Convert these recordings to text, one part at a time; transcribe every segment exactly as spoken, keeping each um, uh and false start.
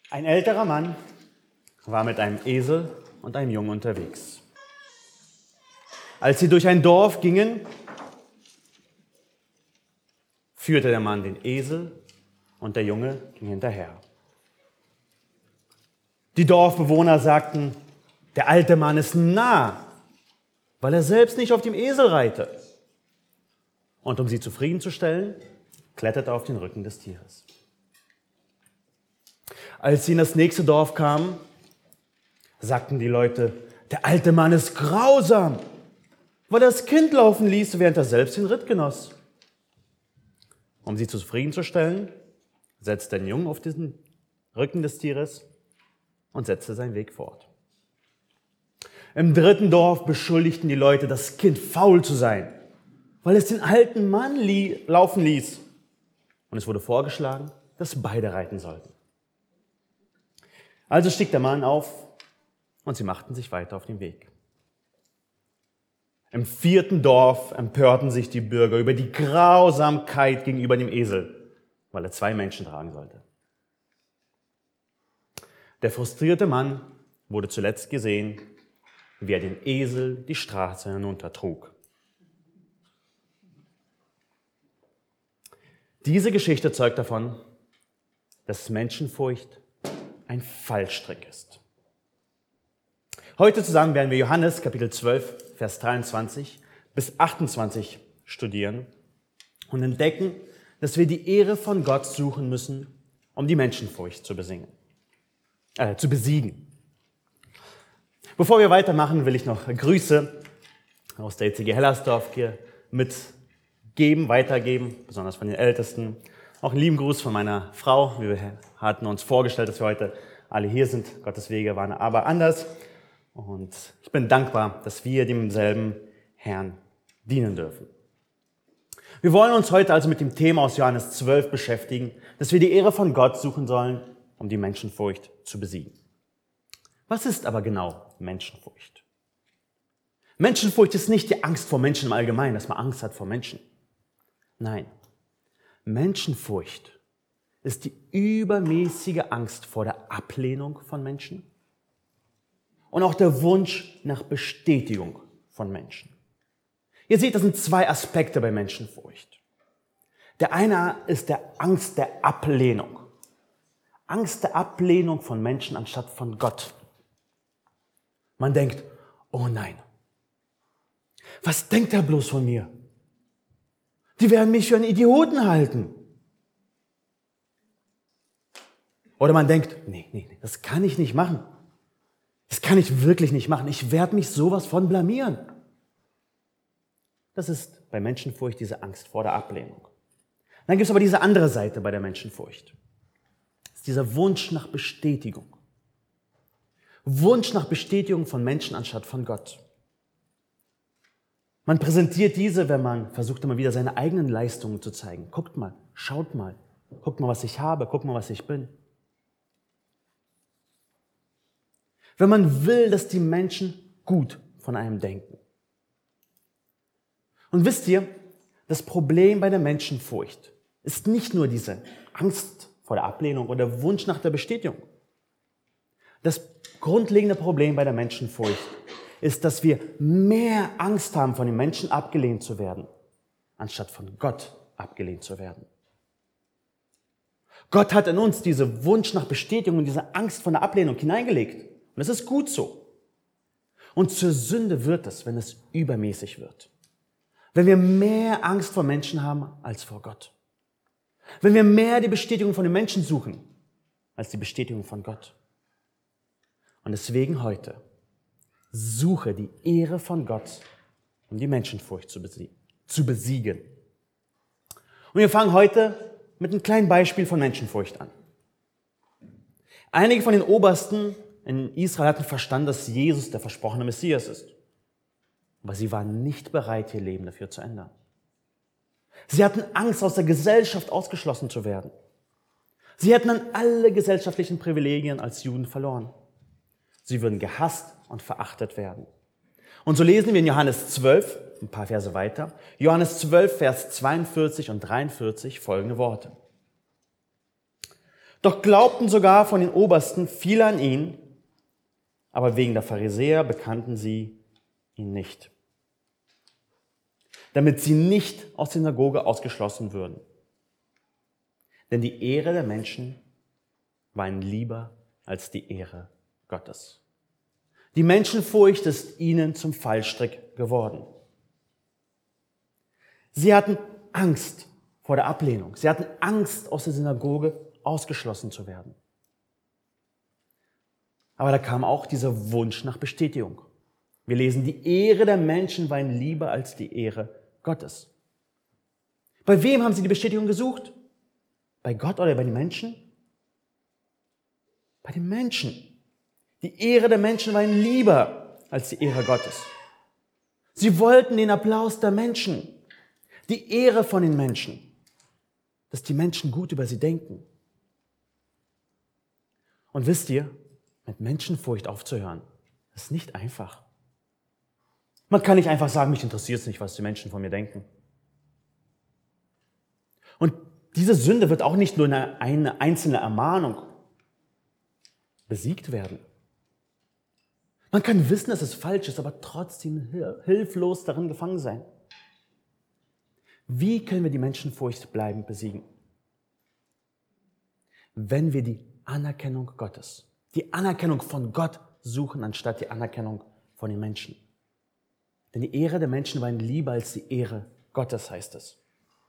Ein älterer Mann war mit einem Esel und einem Jungen unterwegs. Als sie durch ein Dorf gingen, führte der Mann den Esel und der Junge ging hinterher. Die Dorfbewohner sagten, der alte Mann ist nah, weil er selbst nicht auf dem Esel reite. Und um sie zufriedenzustellen, kletterte er auf den Rücken des Tieres. Als sie in das nächste Dorf kamen, sagten die Leute, der alte Mann ist grausam, weil er das Kind laufen ließ, während er selbst den Ritt genoss. Um sie zufriedenzustellen, setzte er den Jungen auf den Rücken des Tieres und setzte seinen Weg fort. Im dritten Dorf beschuldigten die Leute, das Kind faul zu sein, weil es den alten Mann lie- laufen ließ. Und es wurde vorgeschlagen, dass beide reiten sollten. Also stieg der Mann auf und sie machten sich weiter auf den Weg. Im vierten Dorf empörten sich die Bürger über die Grausamkeit gegenüber dem Esel, weil er zwei Menschen tragen sollte. Der frustrierte Mann wurde zuletzt gesehen, wie er den Esel die Straße hinuntertrug. Diese Geschichte zeugt davon, dass Menschenfurcht ein Fallstrick ist. Heute zusammen werden wir Johannes Kapitel zwölf, Vers dreiundzwanzig bis achtundzwanzig studieren und entdecken, dass wir die Ehre von Gott suchen müssen, um die Menschenfurcht zu besingen, äh, zu besiegen. Bevor wir weitermachen, will ich noch Grüße aus der E C G Hellersdorf hier mitgeben, weitergeben, besonders von den Ältesten. Auch einen lieben Gruß von meiner Frau. Wir hatten uns vorgestellt, dass wir heute alle hier sind. Gottes Wege waren aber anders. Und ich bin dankbar, dass wir demselben Herrn dienen dürfen. Wir wollen uns heute also mit dem Thema aus Johannes zwölf beschäftigen, dass wir die Ehre von Gott suchen sollen, um die Menschenfurcht zu besiegen. Was ist aber genau Menschenfurcht? Menschenfurcht ist nicht die Angst vor Menschen im Allgemeinen, dass man Angst hat vor Menschen. Nein. Menschenfurcht ist die übermäßige Angst vor der Ablehnung von Menschen und auch der Wunsch nach Bestätigung von Menschen. Ihr seht, das sind zwei Aspekte bei Menschenfurcht. Der eine ist der Angst der Ablehnung. Angst der Ablehnung von Menschen anstatt von Gott. Man denkt, oh nein, was denkt er bloß von mir? Die werden mich für einen Idioten halten. Oder man denkt, nee, nee, nee, das kann ich nicht machen. Das kann ich wirklich nicht machen. Ich werde mich sowas von blamieren. Das ist bei Menschenfurcht diese Angst vor der Ablehnung. Dann gibt es aber diese andere Seite bei der Menschenfurcht. Das ist dieser Wunsch nach Bestätigung. Wunsch nach Bestätigung von Menschen anstatt von Gott. Man präsentiert diese, wenn man versucht immer wieder seine eigenen Leistungen zu zeigen. Guckt mal, schaut mal, guckt mal, was ich habe, guckt mal, was ich bin. Wenn man will, dass die Menschen gut von einem denken. Und wisst ihr, das Problem bei der Menschenfurcht ist nicht nur diese Angst vor der Ablehnung oder Wunsch nach der Bestätigung. Das grundlegende Problem bei der Menschenfurcht ist, dass wir mehr Angst haben, von den Menschen abgelehnt zu werden, anstatt von Gott abgelehnt zu werden. Gott hat in uns diesen Wunsch nach Bestätigung und diese Angst vor der Ablehnung hineingelegt. Und das ist gut so. Und zur Sünde wird es, wenn es übermäßig wird. Wenn wir mehr Angst vor Menschen haben als vor Gott. Wenn wir mehr die Bestätigung von den Menschen suchen, als die Bestätigung von Gott. Und deswegen heute, suche die Ehre von Gott, um die Menschenfurcht zu besiegen. Und wir fangen heute mit einem kleinen Beispiel von Menschenfurcht an. Einige von den Obersten in Israel hatten verstanden, dass Jesus der versprochene Messias ist. Aber sie waren nicht bereit, ihr Leben dafür zu ändern. Sie hatten Angst, aus der Gesellschaft ausgeschlossen zu werden. Sie hätten dann alle gesellschaftlichen Privilegien als Juden verloren. Sie würden gehasst und verachtet werden. Und so lesen wir in Johannes zwölf, ein paar Verse weiter, Johannes zwölf, Vers zweiundvierzig und dreiundvierzig folgende Worte. Doch glaubten sogar von den Obersten viele an ihn, aber wegen der Pharisäer bekannten sie ihn nicht, damit sie nicht aus der Synagoge ausgeschlossen würden. Denn die Ehre der Menschen war ihnen lieber als die Ehre Gottes. Die Menschenfurcht ist ihnen zum Fallstrick geworden. Sie hatten Angst vor der Ablehnung. Sie hatten Angst, aus der Synagoge ausgeschlossen zu werden. Aber da kam auch dieser Wunsch nach Bestätigung. Wir lesen, die Ehre der Menschen war ihnen lieber als die Ehre Gottes. Bei wem haben sie die Bestätigung gesucht? Bei Gott oder bei den Menschen? Bei den Menschen. Die Ehre der Menschen war ihnen lieber als die Ehre Gottes. Sie wollten den Applaus der Menschen, die Ehre von den Menschen, dass die Menschen gut über sie denken. Und wisst ihr, mit Menschenfurcht aufzuhören, ist nicht einfach. Man kann nicht einfach sagen, mich interessiert es nicht, was die Menschen von mir denken. Und diese Sünde wird auch nicht nur in eine einzelne Ermahnung besiegt werden. Man kann wissen, dass es falsch ist, aber trotzdem hilflos darin gefangen sein. Wie können wir die Menschenfurcht bleibend besiegen? Wenn wir die Anerkennung Gottes, die Anerkennung von Gott suchen, anstatt die Anerkennung von den Menschen. Denn die Ehre der Menschen war ihnen lieber als die Ehre Gottes, heißt es.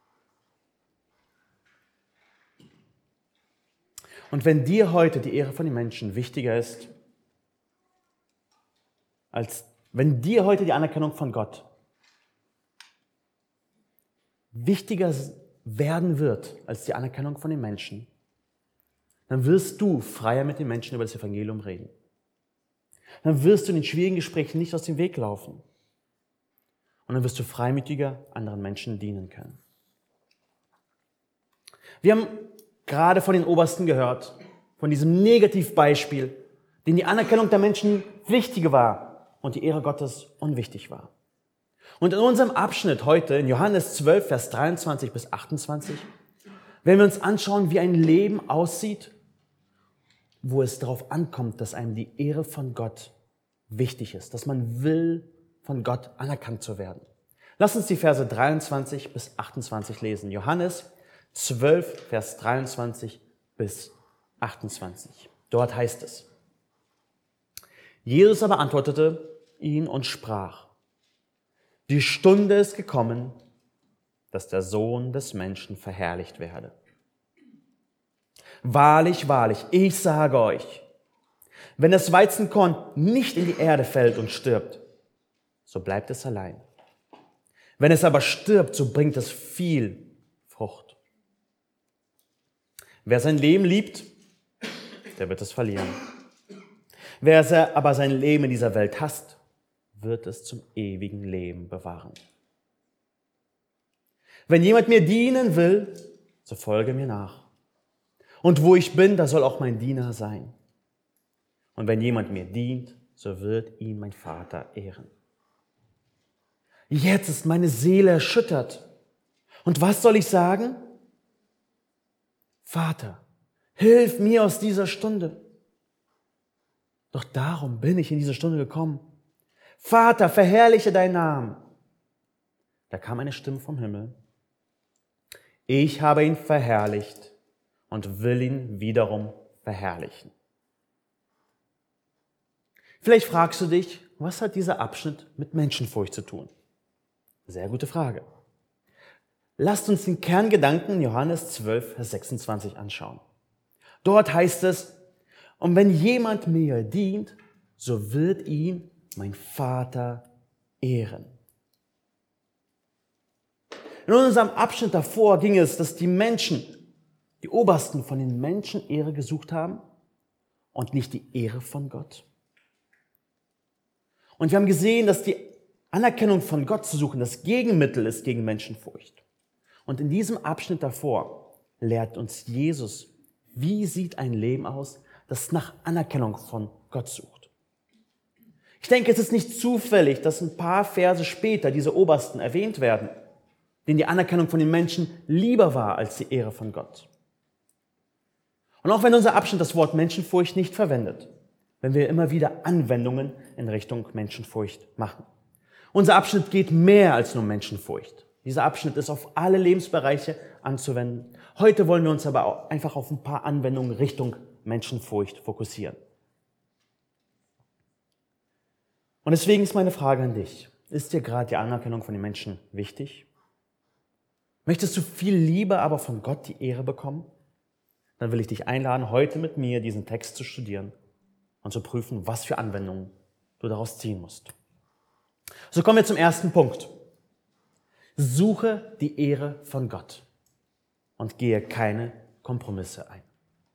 Und wenn dir heute die Ehre von den Menschen wichtiger ist, als wenn dir heute die Anerkennung von Gott wichtiger werden wird als die Anerkennung von den Menschen, dann wirst du freier mit den Menschen über das Evangelium reden. Dann wirst du in den schwierigen Gesprächen nicht aus dem Weg laufen. Und dann wirst du freimütiger anderen Menschen dienen können. Wir haben gerade von den Obersten gehört, von diesem Negativbeispiel, denen die Anerkennung der Menschen wichtig war und die Ehre Gottes unwichtig war. Und in unserem Abschnitt heute, in Johannes zwölf, Vers dreiundzwanzig bis achtundzwanzig, werden wir uns anschauen, wie ein Leben aussieht, wo es darauf ankommt, dass einem die Ehre von Gott wichtig ist, dass man will, von Gott anerkannt zu werden. Lass uns die Verse dreiundzwanzig bis achtundzwanzig lesen. Johannes zwölf, Vers dreiundzwanzig bis achtundzwanzig. Dort heißt es: Jesus aber antwortete ihn und sprach: Die Stunde ist gekommen, dass der Sohn des Menschen verherrlicht werde. Wahrlich, wahrlich, ich sage euch, wenn das Weizenkorn nicht in die Erde fällt und stirbt, so bleibt es allein. Wenn es aber stirbt, so bringt es viel Frucht. Wer sein Leben liebt, der wird es verlieren. Wer aber sein Leben in dieser Welt hasst, wird es zum ewigen Leben bewahren. Wenn jemand mir dienen will, so folge mir nach. Und wo ich bin, da soll auch mein Diener sein. Und wenn jemand mir dient, so wird ihn mein Vater ehren. Jetzt ist meine Seele erschüttert. Und was soll ich sagen? Vater, hilf mir aus dieser Stunde. Doch darum bin ich in diese Stunde gekommen. Vater, verherrliche deinen Namen. Da kam eine Stimme vom Himmel. Ich habe ihn verherrlicht und will ihn wiederum verherrlichen. Vielleicht fragst du dich, was hat dieser Abschnitt mit Menschenfurcht zu tun? Sehr gute Frage. Lasst uns den Kerngedanken in Johannes zwölf, Vers sechsundzwanzig anschauen. Dort heißt es: Und wenn jemand mir dient, so wird ihn mein Vater ehren. In unserem Abschnitt davor ging es, dass die Menschen, die Obersten, von den Menschen Ehre gesucht haben und nicht die Ehre von Gott. Und wir haben gesehen, dass die Anerkennung von Gott zu suchen das Gegenmittel ist gegen Menschenfurcht. Und in diesem Abschnitt davor lehrt uns Jesus, wie sieht ein Leben aus, das nach Anerkennung von Gott sucht. Ich denke, es ist nicht zufällig, dass ein paar Verse später diese Obersten erwähnt werden, denen die Anerkennung von den Menschen lieber war als die Ehre von Gott. Und Und auch wenn unser Abschnitt das Wort Menschenfurcht nicht verwendet, wenn wir immer wieder Anwendungen in Richtung Menschenfurcht machen. Unser Abschnitt geht mehr als nur Menschenfurcht. Dieser Abschnitt ist auf alle Lebensbereiche anzuwenden. Heute wollen wir uns aber auch einfach auf ein paar Anwendungen Richtung Menschenfurcht fokussieren. Und deswegen ist meine Frage an dich. Ist dir gerade die Anerkennung von den Menschen wichtig? Möchtest du viel Liebe, aber von Gott die Ehre bekommen? Dann will ich dich einladen, heute mit mir diesen Text zu studieren und zu prüfen, was für Anwendungen du daraus ziehen musst. So kommen wir zum ersten Punkt. Suche die Ehre von Gott und gehe keine Kompromisse ein.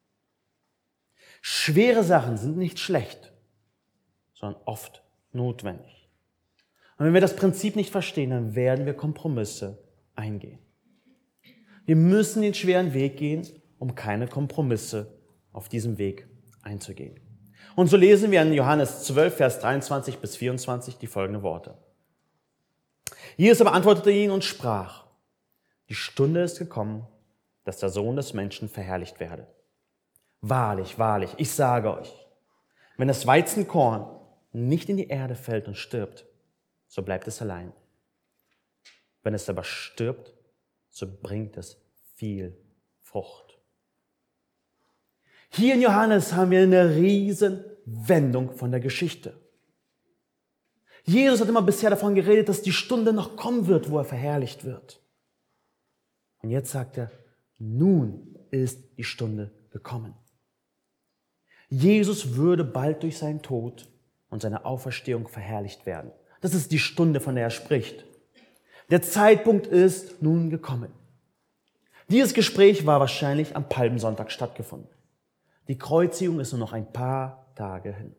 Schwere Sachen sind nicht schlecht, sondern oft notwendig. Und wenn wir das Prinzip nicht verstehen, dann werden wir Kompromisse eingehen. Wir müssen den schweren Weg gehen, um keine Kompromisse auf diesem Weg einzugehen. Und so lesen wir in Johannes zwölf, Vers dreiundzwanzig bis vierundzwanzig die folgenden Worte. Jesus aber antwortete ihnen und sprach, die Stunde ist gekommen, dass der Sohn des Menschen verherrlicht werde. Wahrlich, wahrlich, ich sage euch, wenn das Weizenkorn nicht in die Erde fällt und stirbt, so bleibt es allein. Wenn es aber stirbt, so bringt es viel Frucht. Hier in Johannes haben wir eine riesen Wendung von der Geschichte. Jesus hat immer bisher davon geredet, dass die Stunde noch kommen wird, wo er verherrlicht wird. Und jetzt sagt er, nun ist die Stunde gekommen. Jesus würde bald durch seinen Tod und seine Auferstehung verherrlicht werden. Das ist die Stunde, von der er spricht. Der Zeitpunkt ist nun gekommen. Dieses Gespräch war wahrscheinlich am Palmsonntag stattgefunden. Die Kreuzigung ist nur noch ein paar Tage hin.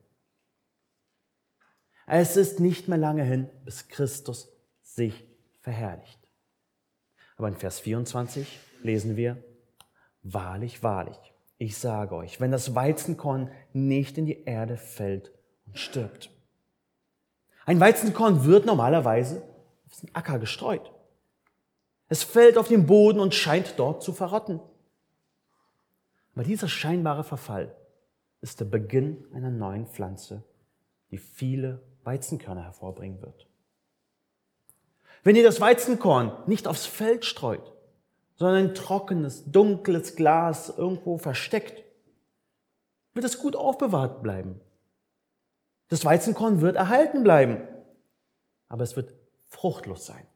Es ist nicht mehr lange hin, bis Christus sich verherrlicht. Aber in Vers vierundzwanzig lesen wir, wahrlich, wahrlich, ich sage euch, wenn das Weizenkorn nicht in die Erde fällt und stirbt. Ein Weizenkorn wird normalerweise auf den Acker gestreut. Es fällt auf den Boden und scheint dort zu verrotten. Aber dieser scheinbare Verfall ist der Beginn einer neuen Pflanze, die viele Weizenkörner hervorbringen wird. Wenn ihr das Weizenkorn nicht aufs Feld streut, sondern ein trockenes, dunkles Glas irgendwo versteckt, wird es gut aufbewahrt bleiben. Das Weizenkorn wird erhalten bleiben, aber es wird fruchtlos sein.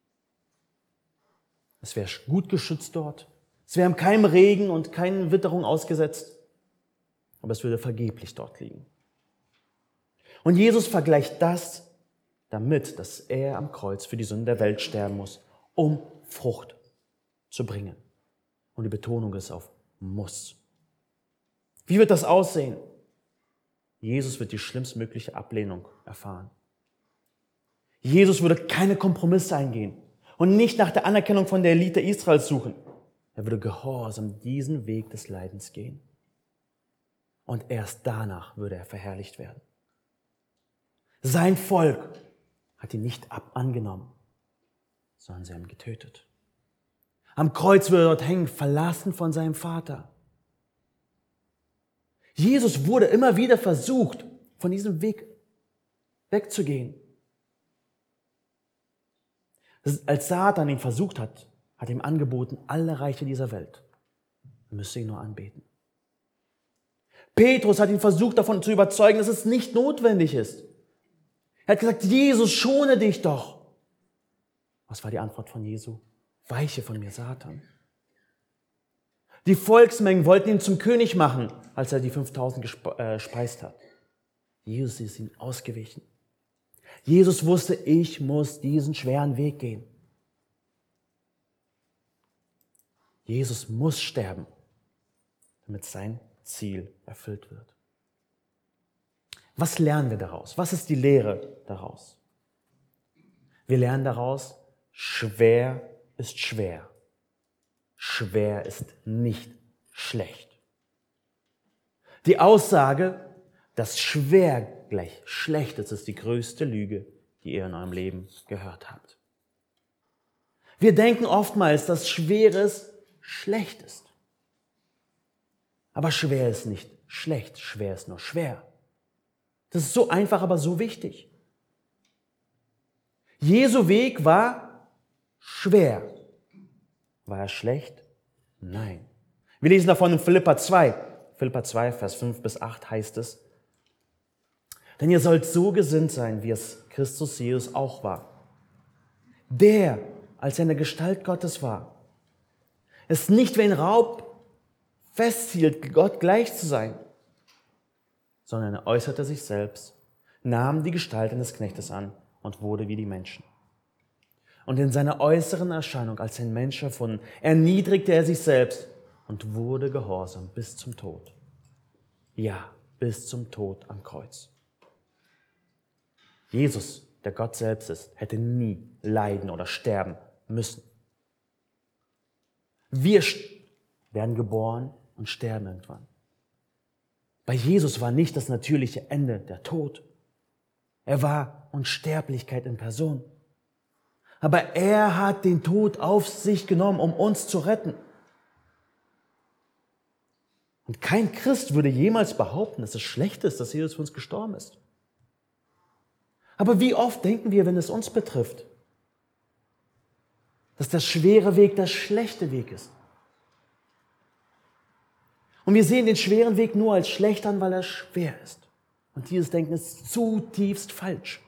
Es wäre gut geschützt dort, es wäre keinem Regen und keinen Witterung ausgesetzt, aber es würde vergeblich dort liegen. Und Jesus vergleicht das damit, dass er am Kreuz für die Sünden der Welt sterben muss, um Frucht zu bringen. Und die Betonung ist auf muss. Wie wird das aussehen? Jesus wird die schlimmstmögliche Ablehnung erfahren. Jesus würde keine Kompromisse eingehen und nicht nach der Anerkennung von der Elite Israels suchen. Er würde gehorsam diesen Weg des Leidens gehen. Und erst danach würde er verherrlicht werden. Sein Volk hat ihn nicht ab angenommen, sondern sie haben ihn getötet. Am Kreuz würde er dort hängen, verlassen von seinem Vater. Jesus wurde immer wieder versucht, von diesem Weg wegzugehen. Als Satan ihn versucht hat, hat er ihm angeboten, alle Reiche dieser Welt. Er müsste ihn nur anbeten. Petrus hat ihn versucht, davon zu überzeugen, dass es nicht notwendig ist. Er hat gesagt, Jesus, schone dich doch. Was war die Antwort von Jesu? Weiche von mir, Satan. Die Volksmengen wollten ihn zum König machen, als er die fünftausend gespeist hat. Jesus ist ihnen ausgewichen. Jesus wusste, ich muss diesen schweren Weg gehen. Jesus muss sterben, damit sein Ziel erfüllt wird. Was lernen wir daraus? Was ist die Lehre daraus? Wir lernen daraus, schwer ist schwer. Schwer ist nicht schlecht. Die Aussage, dass schwer gleich schlecht ist, ist die größte Lüge, die ihr in eurem Leben gehört habt. Wir denken oftmals, dass Schweres schlecht ist. Aber schwer ist nicht schlecht, schwer ist nur schwer. Das ist so einfach, aber so wichtig. Jesu Weg war schwer. War er schlecht? Nein. Wir lesen davon in Philipper zwei. Philipper zwei, Vers fünf bis acht heißt es: Denn ihr sollt so gesinnt sein, wie es Christus Jesus auch war. Der, als er in der Gestalt Gottes war, es nicht wie ein Raub festhielt, Gott gleich zu sein, sondern er äußerte sich selbst, nahm die Gestalt eines Knechtes an und wurde wie die Menschen. Und in seiner äußeren Erscheinung als ein Mensch erfunden, erniedrigte er sich selbst und wurde gehorsam bis zum Tod. Ja, bis zum Tod am Kreuz. Jesus, der Gott selbst ist, hätte nie leiden oder sterben müssen. Wir werden geboren und sterben irgendwann. Bei Jesus war nicht das natürliche Ende der Tod. Er war Unsterblichkeit in Person. Aber er hat den Tod auf sich genommen, um uns zu retten. Und kein Christ würde jemals behaupten, dass es schlecht ist, dass Jesus für uns gestorben ist. Aber wie oft denken wir, wenn es uns betrifft, dass der schwere Weg der schlechte Weg ist? Und wir sehen den schweren Weg nur als schlecht an, weil er schwer ist. Und dieses Denken ist zutiefst falsch.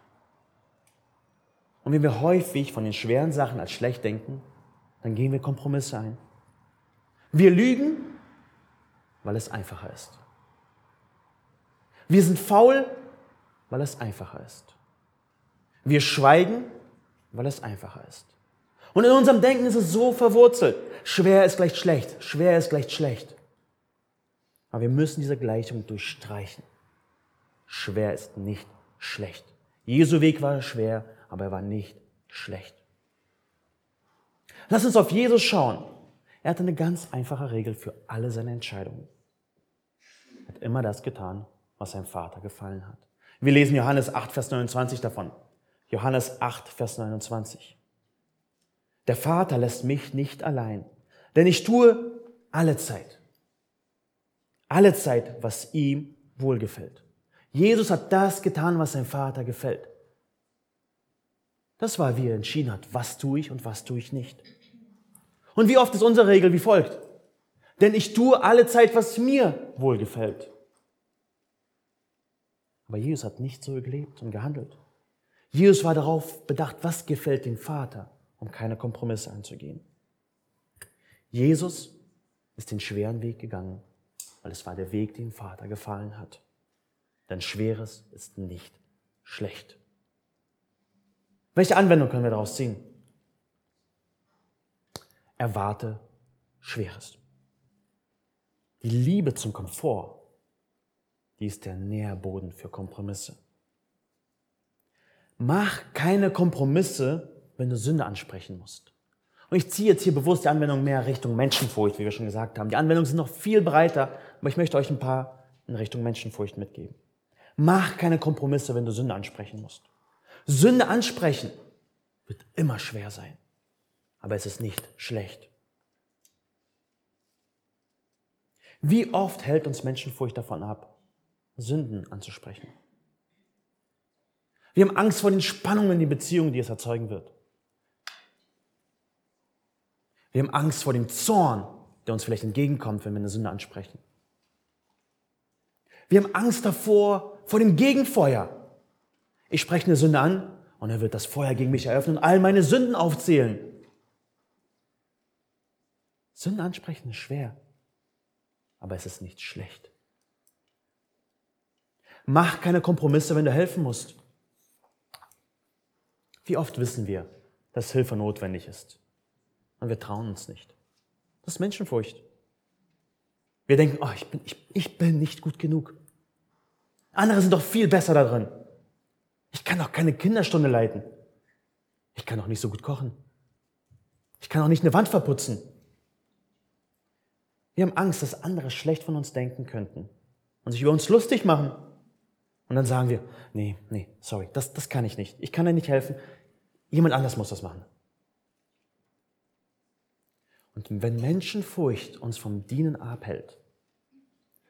Und wenn wir häufig von den schweren Sachen als schlecht denken, dann gehen wir Kompromisse ein. Wir lügen, weil es einfacher ist. Wir sind faul, weil es einfacher ist. Wir schweigen, weil es einfacher ist. Und in unserem Denken ist es so verwurzelt. Schwer ist gleich schlecht, schwer ist gleich schlecht. Aber wir müssen diese Gleichung durchstreichen. Schwer ist nicht schlecht. Jesu Weg war schwer, aber er war nicht schlecht. Lass uns auf Jesus schauen. Er hatte eine ganz einfache Regel für alle seine Entscheidungen. Er hat immer das getan, was seinem Vater gefallen hat. Wir lesen Johannes acht, Vers neunundzwanzig davon. Johannes acht, Vers neunundzwanzig. Der Vater lässt mich nicht allein, denn ich tue alle Zeit. Alle Zeit, was ihm wohlgefällt. Jesus hat das getan, was seinem Vater gefällt. Das war, wie er entschieden hat, was tue ich und was tue ich nicht. Und wie oft ist unsere Regel wie folgt? Denn ich tue alle Zeit, was mir wohlgefällt. Aber Jesus hat nicht so gelebt und gehandelt. Jesus war darauf bedacht, was gefällt dem Vater, um keine Kompromisse einzugehen. Jesus ist den schweren Weg gegangen, weil es war der Weg, den dem Vater gefallen hat. Denn Schweres ist nicht schlecht. Welche Anwendung können wir daraus ziehen? Erwarte Schweres. Die Liebe zum Komfort, die ist der Nährboden für Kompromisse. Mach keine Kompromisse, wenn du Sünde ansprechen musst. Und ich ziehe jetzt hier bewusst die Anwendung mehr Richtung Menschenfurcht, wie wir schon gesagt haben. Die Anwendungen sind noch viel breiter, aber ich möchte euch ein paar in Richtung Menschenfurcht mitgeben. Mach keine Kompromisse, wenn du Sünde ansprechen musst. Sünde ansprechen wird immer schwer sein, aber es ist nicht schlecht. Wie oft hält uns Menschenfurcht davon ab, Sünden anzusprechen? Wir haben Angst vor den Spannungen in die Beziehung, die es erzeugen wird. Wir haben Angst vor dem Zorn, der uns vielleicht entgegenkommt, wenn wir eine Sünde ansprechen. Wir haben Angst davor, vor dem Gegenfeuer. Ich spreche eine Sünde an und er wird das Feuer gegen mich eröffnen und all meine Sünden aufzählen. Sünde ansprechen ist schwer, aber es ist nicht schlecht. Mach keine Kompromisse, wenn du helfen musst. Wie oft wissen wir, dass Hilfe notwendig ist? Und wir trauen uns nicht. Das ist Menschenfurcht. Wir denken, oh, ich bin, ich, ich bin nicht gut genug. Andere sind doch viel besser da drin. Ich kann doch keine Kinderstunde leiten. Ich kann doch nicht so gut kochen. Ich kann auch nicht eine Wand verputzen. Wir haben Angst, dass andere schlecht von uns denken könnten und sich über uns lustig machen. Und dann sagen wir, nee, nee, sorry, das, das kann ich nicht. Ich kann dir nicht helfen. Jemand anders muss das machen. Und wenn Menschenfurcht uns vom Dienen abhält,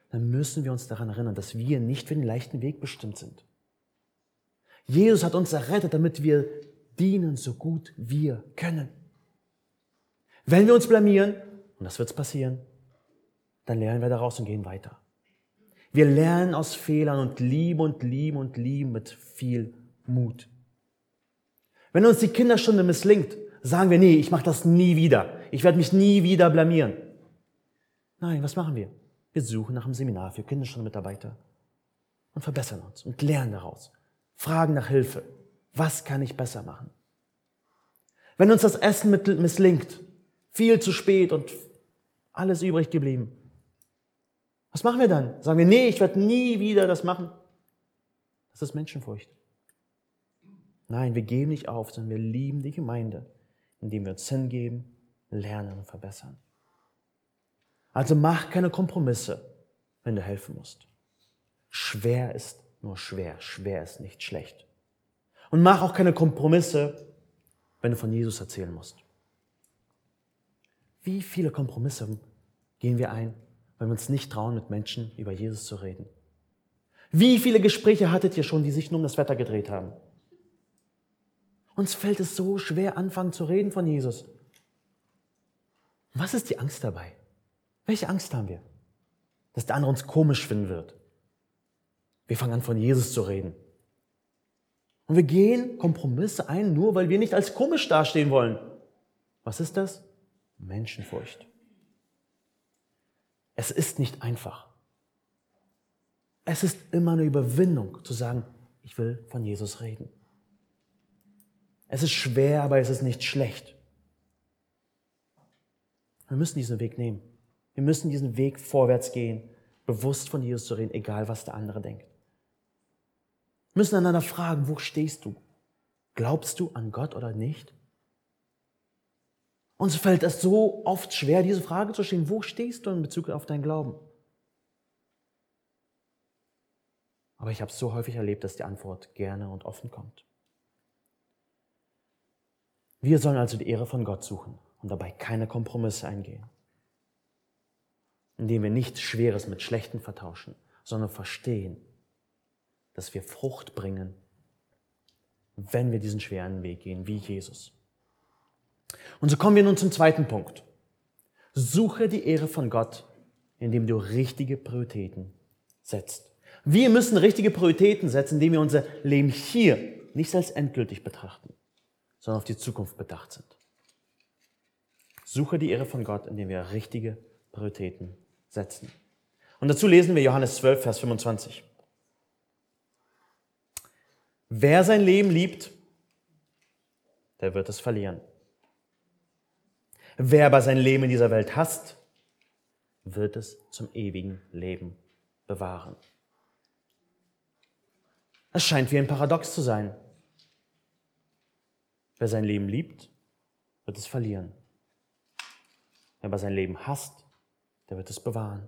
dann müssen wir uns daran erinnern, dass wir nicht für den leichten Weg bestimmt sind. Jesus hat uns errettet, damit wir dienen, so gut wir können. Wenn wir uns blamieren, und das wird passieren, dann lernen wir daraus und gehen weiter. Wir lernen aus Fehlern und lieben und lieben und lieben mit viel Mut. Wenn uns die Kinderstunde misslingt, sagen wir, nee, ich mache das nie wieder. Ich werde mich nie wieder blamieren. Nein, was machen wir? Wir suchen nach einem Seminar für Kinderstundenmitarbeiter und verbessern uns und lernen daraus. Fragen nach Hilfe. Was kann ich besser machen? Wenn uns das Essen misslingt, viel zu spät und alles übrig geblieben, was machen wir dann? Sagen wir, nee, ich werde nie wieder das machen. Das ist Menschenfurcht. Nein, wir geben nicht auf, sondern wir lieben die Gemeinde, indem wir uns hingeben, lernen und verbessern. Also mach keine Kompromisse, wenn du helfen musst. Schwer ist nur schwer, schwer ist nicht schlecht. Und mach auch keine Kompromisse, wenn du von Jesus erzählen musst. Wie viele Kompromisse gehen wir ein, weil wir uns nicht trauen, mit Menschen über Jesus zu reden? Wie viele Gespräche hattet ihr schon, die sich nur um das Wetter gedreht haben? Uns fällt es so schwer, anfangen zu reden von Jesus. Was ist die Angst dabei? Welche Angst haben wir? Dass der andere uns komisch finden wird. Wir fangen an, von Jesus zu reden. Und wir gehen Kompromisse ein, nur weil wir nicht als komisch dastehen wollen. Was ist das? Menschenfurcht. Es ist nicht einfach. Es ist immer eine Überwindung, zu sagen, ich will von Jesus reden. Es ist schwer, aber es ist nicht schlecht. Wir müssen diesen Weg nehmen. Wir müssen diesen Weg vorwärts gehen, bewusst von Jesus zu reden, egal was der andere denkt. Wir müssen einander fragen, wo stehst du? Glaubst du an Gott oder nicht? Uns fällt es so oft schwer, diese Frage zu stellen, wo stehst du in Bezug auf deinen Glauben? Aber ich habe es so häufig erlebt, dass die Antwort gerne und offen kommt. Wir sollen also die Ehre von Gott suchen und dabei keine Kompromisse eingehen, indem wir nichts Schweres mit Schlechtem vertauschen, sondern verstehen, dass wir Frucht bringen, wenn wir diesen schweren Weg gehen, wie Jesus. Und so kommen wir nun zum zweiten Punkt. Suche die Ehre von Gott, indem du richtige Prioritäten setzt. Wir müssen richtige Prioritäten setzen, indem wir unser Leben hier nicht als endgültig betrachten, sondern auf die Zukunft bedacht sind. Suche die Ehre von Gott, indem wir richtige Prioritäten setzen. Und dazu lesen wir Johannes zwölf, Vers fünfundzwanzig. Wer sein Leben liebt, der wird es verlieren. Wer aber sein Leben in dieser Welt hasst, wird es zum ewigen Leben bewahren. Es scheint wie ein Paradox zu sein. Wer sein Leben liebt, wird es verlieren. Wer aber sein Leben hasst, der wird es bewahren.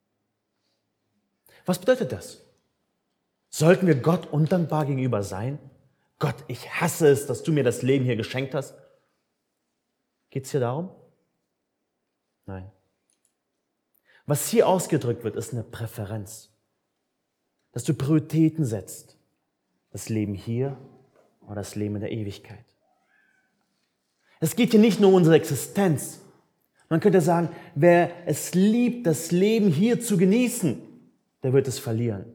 Was bedeutet das? Sollten wir Gott undankbar gegenüber sein? Gott, ich hasse es, dass du mir das Leben hier geschenkt hast. Geht es hier darum? Nein. Was hier ausgedrückt wird, ist eine Präferenz. Dass du Prioritäten setzt. Das Leben hier oder das Leben in der Ewigkeit. Es geht hier nicht nur um unsere Existenz. Man könnte sagen, wer es liebt, das Leben hier zu genießen, der wird es verlieren.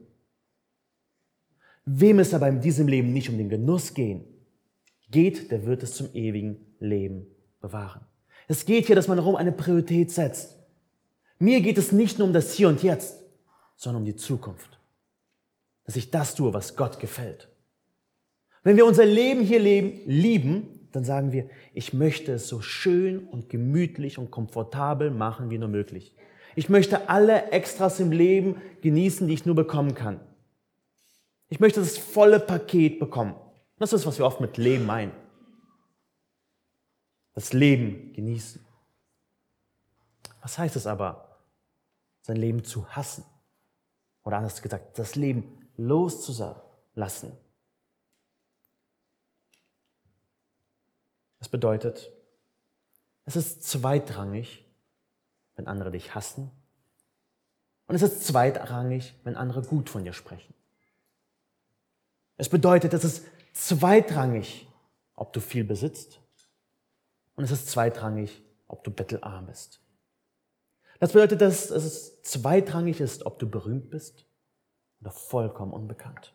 Wem es aber in diesem Leben nicht um den Genuss gehen, geht, der wird es zum ewigen Leben bewahren. Es geht hier, dass man darum eine Priorität setzt. Mir geht es nicht nur um das Hier und Jetzt, sondern um die Zukunft. Dass ich das tue, was Gott gefällt. Wenn wir unser Leben hier leben, lieben, dann sagen wir, ich möchte es so schön und gemütlich und komfortabel machen wie nur möglich. Ich möchte alle Extras im Leben genießen, die ich nur bekommen kann. Ich möchte das volle Paket bekommen. Das ist, was wir oft mit Leben meinen. Das Leben genießen. Was heißt es aber, sein Leben zu hassen? Oder anders gesagt, das Leben loszulassen. Das bedeutet, es ist zweitrangig, wenn andere dich hassen Und es ist zweitrangig, wenn andere gut von dir sprechen. Es bedeutet, es ist zweitrangig, ob du viel besitzt. Und es ist zweitrangig, ob du bettelarm bist. Das bedeutet, dass es zweitrangig ist, ob du berühmt bist oder vollkommen unbekannt.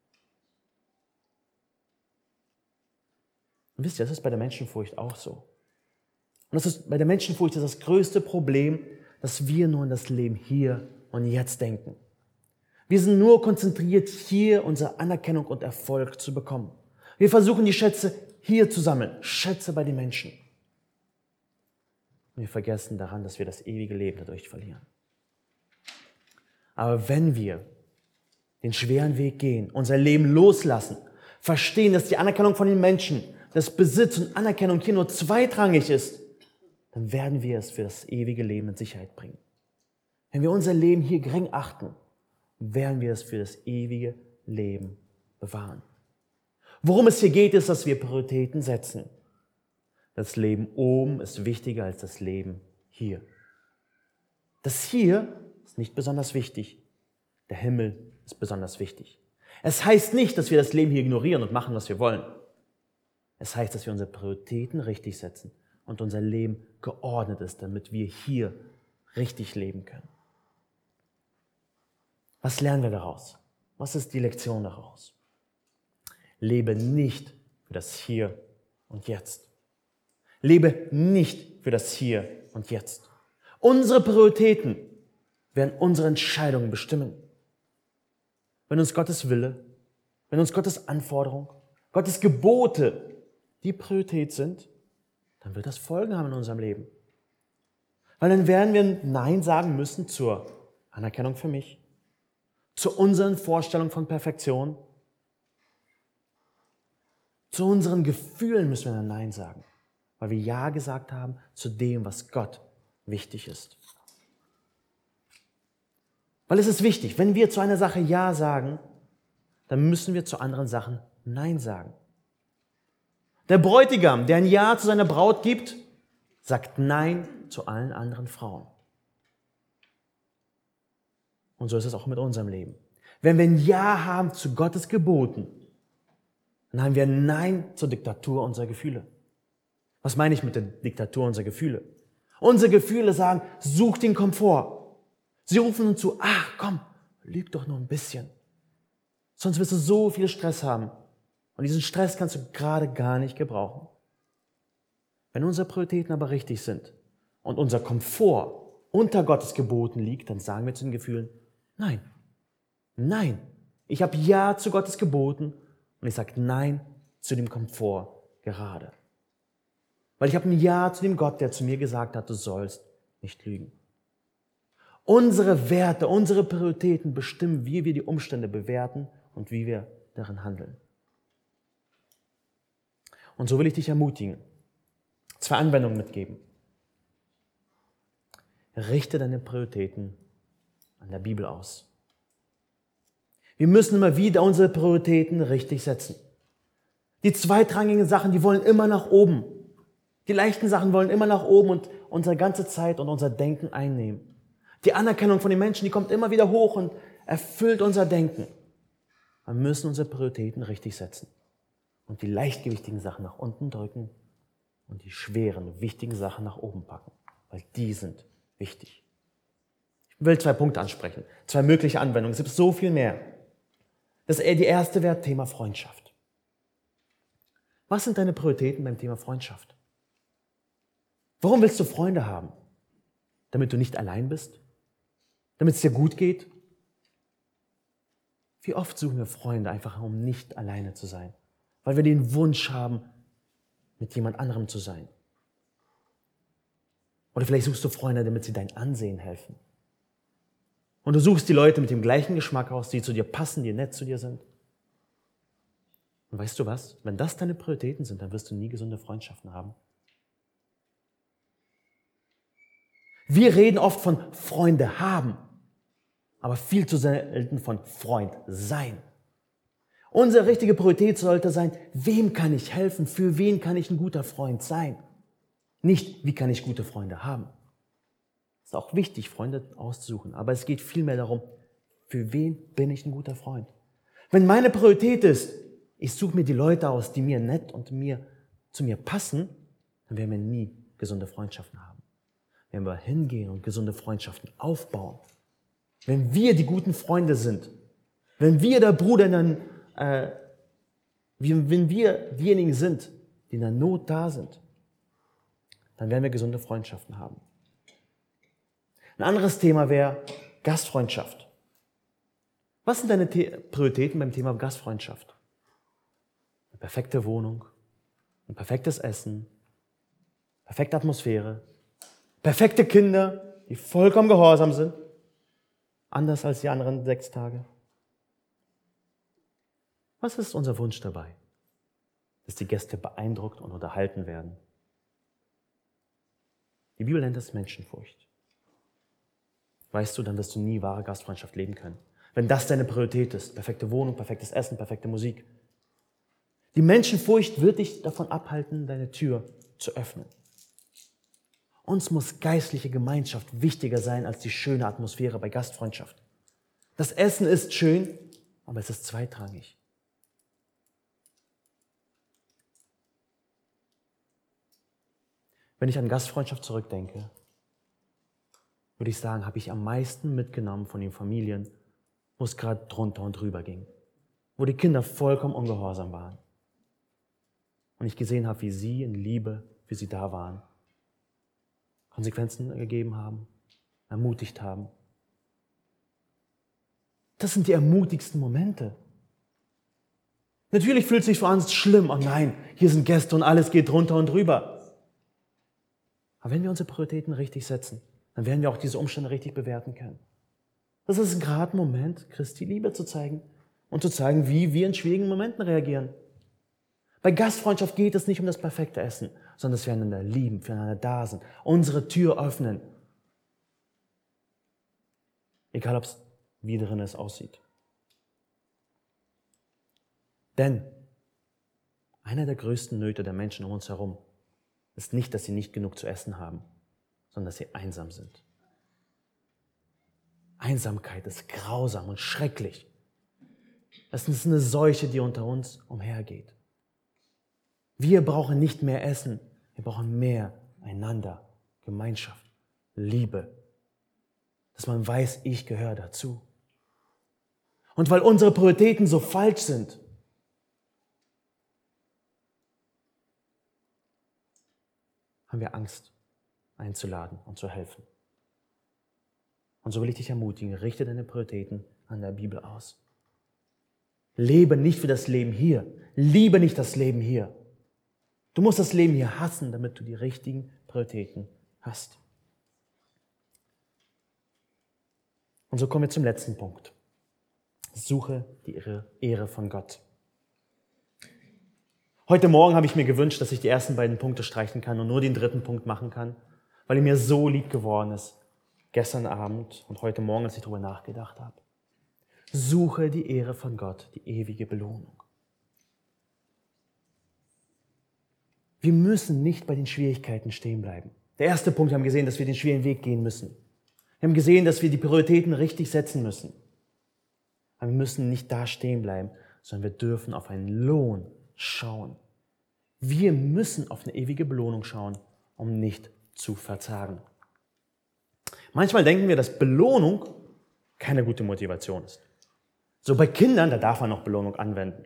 Und wisst ihr, das ist bei der Menschenfurcht auch so. Und das ist, bei der Menschenfurcht ist das größte Problem, dass wir nur an das Leben hier und jetzt denken. Wir sind nur konzentriert, hier unsere Anerkennung und Erfolg zu bekommen. Wir versuchen, die Schätze hier zu sammeln, Schätze bei den Menschen. Und wir vergessen daran, dass wir das ewige Leben dadurch verlieren. Aber wenn wir den schweren Weg gehen, unser Leben loslassen, verstehen, dass die Anerkennung von den Menschen, dass Besitz und Anerkennung hier nur zweitrangig ist, dann werden wir es für das ewige Leben in Sicherheit bringen. Wenn wir unser Leben hier gering achten, werden wir es für das ewige Leben bewahren. Worum es hier geht, ist, dass wir Prioritäten setzen. Das Leben oben ist wichtiger als das Leben hier. Das hier ist nicht besonders wichtig. Der Himmel ist besonders wichtig. Es heißt nicht, dass wir das Leben hier ignorieren und machen, was wir wollen. Es heißt, dass wir unsere Prioritäten richtig setzen und unser Leben geordnet ist, damit wir hier richtig leben können. Was lernen wir daraus? Was ist die Lektion daraus? Lebe nicht für das Hier und Jetzt. Lebe nicht für das Hier und Jetzt. Unsere Prioritäten werden unsere Entscheidungen bestimmen. Wenn uns Gottes Wille, wenn uns Gottes Anforderung, Gottes Gebote die Priorität sind, dann wird das Folgen haben in unserem Leben. Weil dann werden wir Nein sagen müssen zur Anerkennung für mich, zu unseren Vorstellungen von Perfektion, zu unseren Gefühlen müssen wir dann Nein sagen, weil wir Ja gesagt haben zu dem, was Gott wichtig ist. Weil es ist wichtig, wenn wir zu einer Sache Ja sagen, dann müssen wir zu anderen Sachen Nein sagen. Der Bräutigam, der ein Ja zu seiner Braut gibt, sagt Nein zu allen anderen Frauen. Und so ist es auch mit unserem Leben. Wenn wir ein Ja haben zu Gottes Geboten, dann haben wir ein Nein zur Diktatur unserer Gefühle. Was meine ich mit der Diktatur unserer Gefühle? Unsere Gefühle sagen, such den Komfort. Sie rufen uns zu, ach komm, lüg doch nur ein bisschen. Sonst wirst du so viel Stress haben. Und diesen Stress kannst du gerade gar nicht gebrauchen. Wenn unsere Prioritäten aber richtig sind und unser Komfort unter Gottes Geboten liegt, dann sagen wir zu den Gefühlen, nein, nein, ich habe Ja zu Gottes Geboten und ich sage Nein zu dem Komfort gerade. Weil ich habe ein Ja zu dem Gott, der zu mir gesagt hat, du sollst nicht lügen. Unsere Werte, unsere Prioritäten bestimmen, wie wir die Umstände bewerten und wie wir darin handeln. Und so will ich dich ermutigen, zwei Anwendungen mitgeben. Richte deine Prioritäten an der Bibel aus. Wir müssen immer wieder unsere Prioritäten richtig setzen. Die zweitrangigen Sachen, die wollen immer nach oben. Die leichten Sachen wollen immer nach oben und unsere ganze Zeit und unser Denken einnehmen. Die Anerkennung von den Menschen, die kommt immer wieder hoch und erfüllt unser Denken. Wir müssen unsere Prioritäten richtig setzen und die leichtgewichtigen Sachen nach unten drücken und die schweren, wichtigen Sachen nach oben packen, weil die sind wichtig. Ich will zwei Punkte ansprechen, zwei mögliche Anwendungen. Es gibt so viel mehr. Das, die erste wäre Thema Freundschaft. Was sind deine Prioritäten beim Thema Freundschaft? Warum willst du Freunde haben? Damit du nicht allein bist? Damit es dir gut geht? Wie oft suchen wir Freunde einfach, um nicht alleine zu sein? Weil wir den Wunsch haben, mit jemand anderem zu sein. Oder vielleicht suchst du Freunde, damit sie dein Ansehen helfen. Und du suchst die Leute mit dem gleichen Geschmack aus, die zu dir passen, die nett zu dir sind. Und weißt du was? Wenn das deine Prioritäten sind, dann wirst du nie gesunde Freundschaften haben. Wir reden oft von Freunde haben, aber viel zu selten von Freund sein. Unsere richtige Priorität sollte sein, wem kann ich helfen, für wen kann ich ein guter Freund sein? Nicht, wie kann ich gute Freunde haben. Es ist auch wichtig, Freunde auszusuchen, aber es geht vielmehr darum, für wen bin ich ein guter Freund? Wenn meine Priorität ist, ich suche mir die Leute aus, die mir nett und mir, zu mir passen, dann werden wir nie gesunde Freundschaften haben. Wenn wir hingehen und gesunde Freundschaften aufbauen, wenn wir die guten Freunde sind, wenn wir der Bruder, dann, äh, wenn wir diejenigen sind, die in der Not da sind, dann werden wir gesunde Freundschaften haben. Ein anderes Thema wäre Gastfreundschaft. Was sind deine The- Prioritäten beim Thema Gastfreundschaft? Eine perfekte Wohnung, ein perfektes Essen, perfekte Atmosphäre, perfekte Kinder, die vollkommen gehorsam sind, anders als die anderen sechs Tage. Was ist unser Wunsch dabei? Dass die Gäste beeindruckt und unterhalten werden. Die Bibel nennt es Menschenfurcht. Weißt du, dann wirst du nie wahre Gastfreundschaft leben können. Wenn das deine Priorität ist, perfekte Wohnung, perfektes Essen, perfekte Musik. Die Menschenfurcht wird dich davon abhalten, deine Tür zu öffnen. Uns muss geistliche Gemeinschaft wichtiger sein als die schöne Atmosphäre bei Gastfreundschaft. Das Essen ist schön, aber es ist zweitrangig. Wenn ich an Gastfreundschaft zurückdenke, würde ich sagen, habe ich am meisten mitgenommen von den Familien, wo es gerade drunter und drüber ging. Wo die Kinder vollkommen ungehorsam waren. Und ich gesehen habe, wie sie in Liebe für sie da waren. Konsequenzen gegeben haben, ermutigt haben. Das sind die ermutigsten Momente. Natürlich fühlt es sich für uns schlimm. Oh nein, hier sind Gäste und alles geht drunter und drüber. Aber wenn wir unsere Prioritäten richtig setzen, dann werden wir auch diese Umstände richtig bewerten können. Das ist gerade ein Moment, Christi Liebe zu zeigen und zu zeigen, wie wir in schwierigen Momenten reagieren. Bei Gastfreundschaft geht es nicht um das perfekte Essen, sondern dass wir einander lieben, füreinander da sind, unsere Tür öffnen. Egal, ob es wie drin es aussieht. Denn einer der größten Nöte der Menschen um uns herum ist nicht, dass sie nicht genug zu essen haben, sondern dass sie einsam sind. Einsamkeit ist grausam und schrecklich. Das ist eine Seuche, die unter uns umhergeht. Wir brauchen nicht mehr Essen, wir brauchen mehr einander, Gemeinschaft, Liebe. Dass man weiß, ich gehöre dazu. Und weil unsere Prioritäten so falsch sind, haben wir Angst, einzuladen und zu helfen. Und so will ich dich ermutigen, richte deine Prioritäten an der Bibel aus. Lebe nicht für das Leben hier. Liebe nicht das Leben hier. Du musst das Leben hier hassen, damit du die richtigen Prioritäten hast. Und so kommen wir zum letzten Punkt. Suche die Ehre von Gott. Heute Morgen habe ich mir gewünscht, dass ich die ersten beiden Punkte streichen kann und nur den dritten Punkt machen kann, weil er mir so lieb geworden ist. Gestern Abend und heute Morgen, als ich darüber nachgedacht habe. Suche die Ehre von Gott, die ewige Belohnung. Wir müssen nicht bei den Schwierigkeiten stehen bleiben. Der erste Punkt, wir haben gesehen, dass wir den schwierigen Weg gehen müssen. Wir haben gesehen, dass wir die Prioritäten richtig setzen müssen. Aber wir müssen nicht da stehen bleiben, sondern wir dürfen auf einen Lohn schauen. Wir müssen auf eine ewige Belohnung schauen, um nicht zu verzagen. Manchmal denken wir, dass Belohnung keine gute Motivation ist. So bei Kindern, da darf man noch Belohnung anwenden.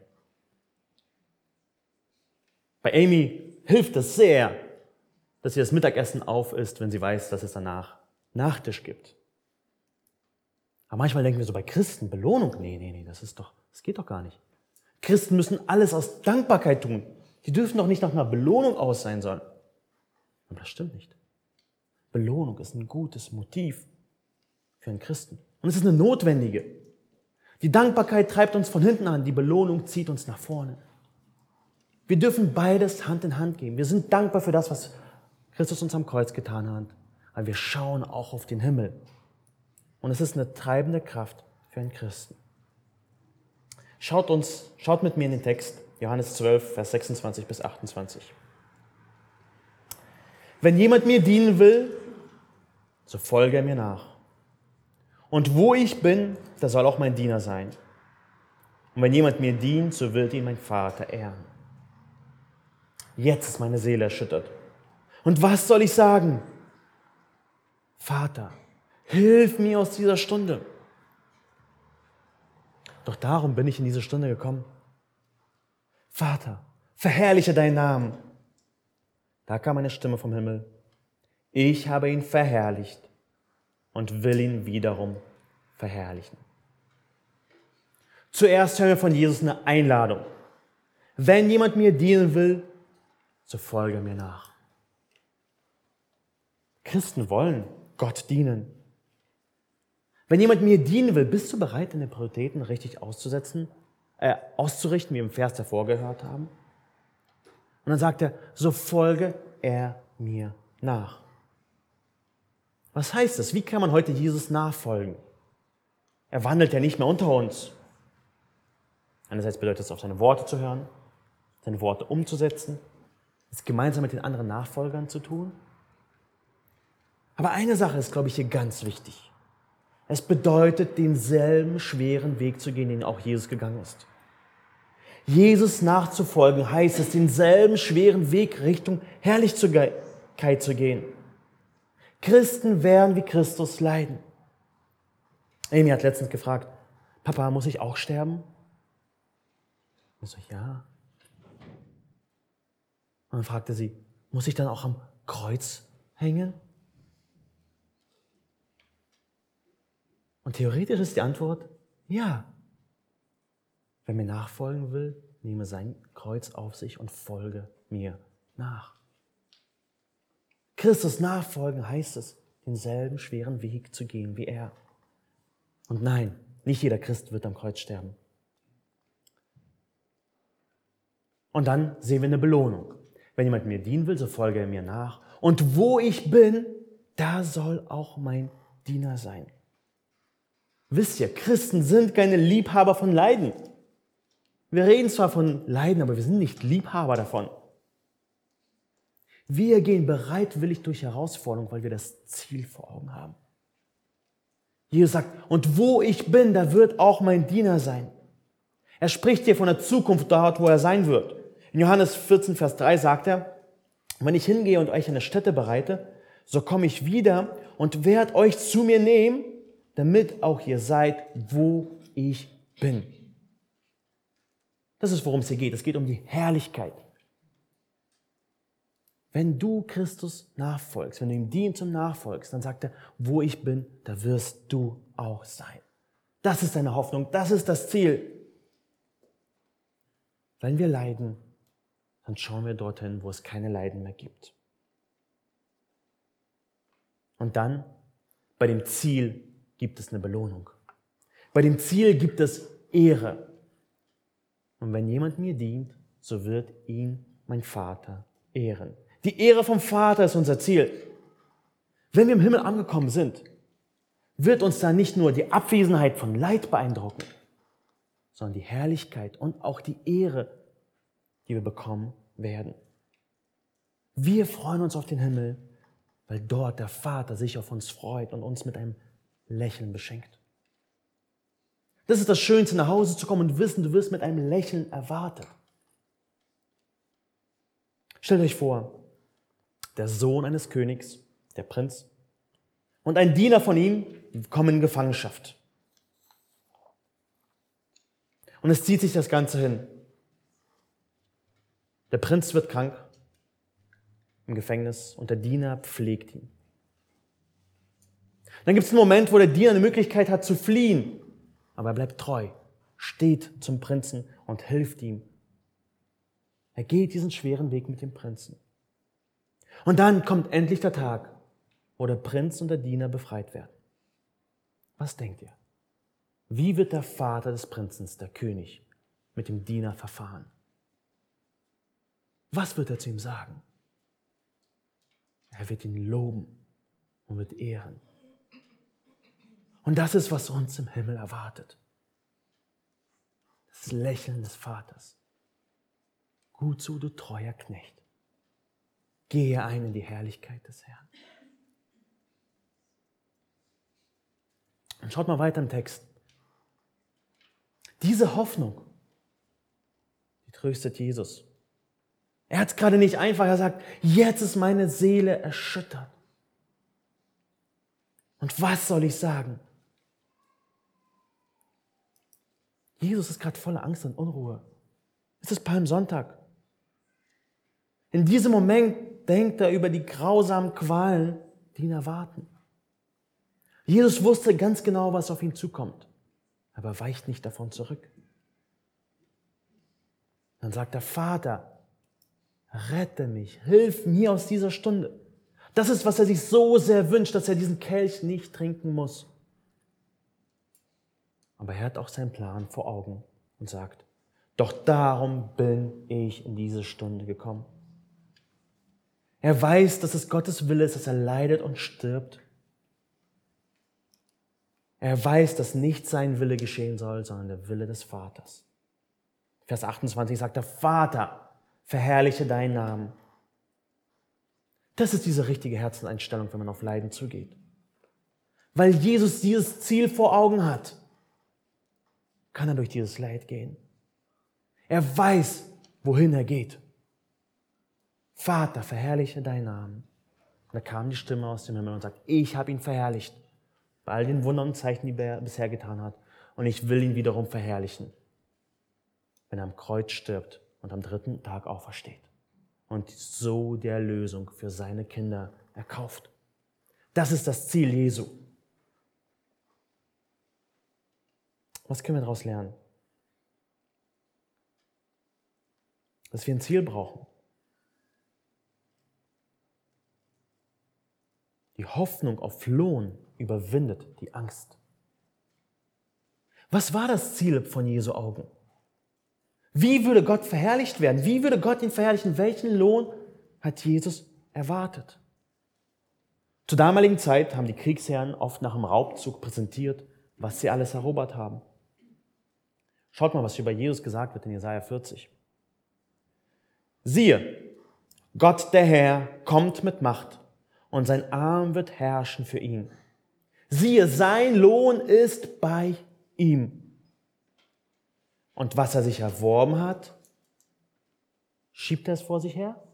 Bei Amy hilft es sehr, dass sie das Mittagessen aufisst, wenn sie weiß, dass es danach Nachtisch gibt. Aber manchmal denken wir so bei Christen, Belohnung, nee, nee, nee, das ist doch, das geht doch gar nicht. Christen müssen alles aus Dankbarkeit tun. Die dürfen doch nicht nach einer Belohnung aus sein sollen. Aber das stimmt nicht. Belohnung ist ein gutes Motiv für einen Christen. Und es ist eine notwendige. Die Dankbarkeit treibt uns von hinten an, die Belohnung zieht uns nach vorne. Wir dürfen beides Hand in Hand geben. Wir sind dankbar für das, was Christus uns am Kreuz getan hat. Aber wir schauen auch auf den Himmel. Und es ist eine treibende Kraft für einen Christen. Schaut uns, schaut mit mir in den Text, Johannes zwölf, Vers sechsundzwanzig bis achtundzwanzig. Wenn jemand mir dienen will, so folge er mir nach. Und wo ich bin, da soll auch mein Diener sein. Und wenn jemand mir dient, so wird ihn mein Vater ehren. Jetzt ist meine Seele erschüttert. Und was soll ich sagen? Vater, hilf mir aus dieser Stunde. Doch darum bin ich in diese Stunde gekommen. Vater, verherrliche deinen Namen. Da kam eine Stimme vom Himmel. Ich habe ihn verherrlicht und will ihn wiederum verherrlichen. Zuerst hören wir von Jesus eine Einladung. Wenn jemand mir dienen will, so folge mir nach. Christen wollen Gott dienen. Wenn jemand mir dienen will, bist du bereit, deine Prioritäten richtig auszusetzen, äh, auszurichten, wie wir im Vers davor gehört haben? Und dann sagt er, so folge er mir nach. Was heißt das? Wie kann man heute Jesus nachfolgen? Er wandelt ja nicht mehr unter uns. Einerseits bedeutet es, auf seine Worte zu hören, seine Worte umzusetzen, es gemeinsam mit den anderen Nachfolgern zu tun. Aber eine Sache ist, glaube ich, hier ganz wichtig. Es bedeutet, denselben schweren Weg zu gehen, den auch Jesus gegangen ist. Jesus nachzufolgen heißt es, denselben schweren Weg Richtung Herrlichkeit zu gehen. Christen werden wie Christus leiden. Amy hat letztens gefragt, Papa, muss ich auch sterben? Ich so, ja. Und dann fragte sie, muss ich dann auch am Kreuz hängen? Und theoretisch ist die Antwort, ja. Wer mir nachfolgen will, nehme sein Kreuz auf sich und folge mir nach. Christus nachfolgen heißt es, denselben schweren Weg zu gehen wie er. Und nein, nicht jeder Christ wird am Kreuz sterben. Und dann sehen wir eine Belohnung. Wenn jemand mir dienen will, so folge er mir nach. Und wo ich bin, da soll auch mein Diener sein. Wisst ihr, Christen sind keine Liebhaber von Leiden. Wir reden zwar von Leiden, aber wir sind nicht Liebhaber davon. Wir gehen bereitwillig durch Herausforderungen, weil wir das Ziel vor Augen haben. Jesus sagt, und wo ich bin, da wird auch mein Diener sein. Er spricht hier von der Zukunft dort, wo er sein wird. In Johannes vierzehn, Vers drei sagt er, wenn ich hingehe und euch eine Stätte bereite, so komme ich wieder und werde euch zu mir nehmen, damit auch ihr seid, wo ich bin. Das ist, worum es hier geht. Es geht um die Herrlichkeit. Wenn du Christus nachfolgst, wenn du ihm dienst und nachfolgst, dann sagt er, wo ich bin, da wirst du auch sein. Das ist deine Hoffnung, das ist das Ziel. Wenn wir leiden, dann schauen wir dorthin, wo es keine Leiden mehr gibt. Und dann, bei dem Ziel gibt es eine Belohnung. Bei dem Ziel gibt es Ehre. Und wenn jemand mir dient, so wird ihn mein Vater ehren. Die Ehre vom Vater ist unser Ziel. Wenn wir im Himmel angekommen sind, wird uns da nicht nur die Abwesenheit von Leid beeindrucken, sondern die Herrlichkeit und auch die Ehre, die wir bekommen werden. Wir freuen uns auf den Himmel, weil dort der Vater sich auf uns freut und uns mit einem Lächeln beschenkt. Das ist das Schönste, nach Hause zu kommen und wissen, du wirst mit einem Lächeln erwartet. Stellt euch vor, der Sohn eines Königs, der Prinz, und ein Diener von ihm kommen in Gefangenschaft. Und es zieht sich das Ganze hin. Der Prinz wird krank im Gefängnis und der Diener pflegt ihn. Dann gibt es einen Moment, wo der Diener eine Möglichkeit hat zu fliehen, aber er bleibt treu, steht zum Prinzen und hilft ihm. Er geht diesen schweren Weg mit dem Prinzen. Und dann kommt endlich der Tag, wo der Prinz und der Diener befreit werden. Was denkt ihr? Wie wird der Vater des Prinzen, der König, mit dem Diener verfahren? Was wird er zu ihm sagen? Er wird ihn loben und wird ehren. Und das ist, was uns im Himmel erwartet. Das Lächeln des Vaters. Gut so, du treuer Knecht. Gehe ein in die Herrlichkeit des Herrn. Und schaut mal weiter im Text. Diese Hoffnung, die tröstet Jesus. Er hat es gerade nicht einfach, er sagt, jetzt ist meine Seele erschüttert. Und was soll ich sagen? Jesus ist gerade voller Angst und Unruhe. Es ist Palmsonntag. In diesem Moment denkt er über die grausamen Qualen, die ihn erwarten. Jesus wusste ganz genau, was auf ihn zukommt, aber weicht nicht davon zurück. Dann sagt er, Vater, rette mich, hilf mir aus dieser Stunde. Das ist, was er sich so sehr wünscht, dass er diesen Kelch nicht trinken muss. Aber er hat auch seinen Plan vor Augen und sagt, doch darum bin ich in diese Stunde gekommen. Er weiß, dass es Gottes Wille ist, dass er leidet und stirbt. Er weiß, dass nicht sein Wille geschehen soll, sondern der Wille des Vaters. Vers achtundzwanzig sagt er, Vater, verherrliche deinen Namen. Das ist diese richtige Herzenseinstellung, wenn man auf Leiden zugeht. Weil Jesus dieses Ziel vor Augen hat, kann er durch dieses Leid gehen. Er weiß, wohin er geht. Vater, verherrliche deinen Namen. Und da kam die Stimme aus dem Himmel und sagt, ich habe ihn verherrlicht, bei all den Wundern und Zeichen, die er bisher getan hat. Und ich will ihn wiederum verherrlichen, wenn er am Kreuz stirbt und am dritten Tag aufersteht. Und so die Erlösung für seine Kinder erkauft. Das ist das Ziel Jesu. Was können wir daraus lernen? Dass wir ein Ziel brauchen. Die Hoffnung auf Lohn überwindet die Angst. Was war das Ziel von Jesu Augen? Wie würde Gott verherrlicht werden? Wie würde Gott ihn verherrlichen? Welchen Lohn hat Jesus erwartet? Zur damaligen Zeit haben die Kriegsherren oft nach dem Raubzug präsentiert, was sie alles erobert haben. Schaut mal, was über Jesus gesagt wird in Jesaja vierzig. Siehe, Gott der Herr kommt mit Macht und sein Arm wird herrschen für ihn. Siehe, sein Lohn ist bei ihm. Und was er sich erworben hat, schiebt er es vor sich her?